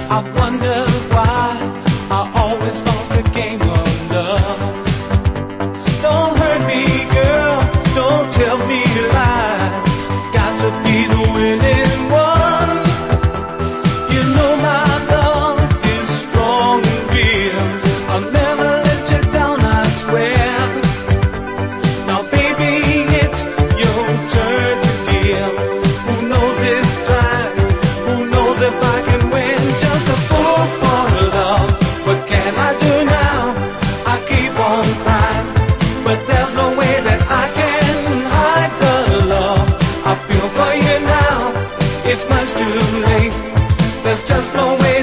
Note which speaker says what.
Speaker 1: I wonder why I always lost the game of love. Don't hurt me, girl, don't tell me lies. Got to be the winning one. You know my love is strong and real. I'll never let you down, I swear. Now baby, it's your turn to give. Who knows this time? Who knows if I can win? Just a fool for love. What can I do now? I keep on crying, but there's no way that I can hide the love I feel for you now. It's much too late. There's just no way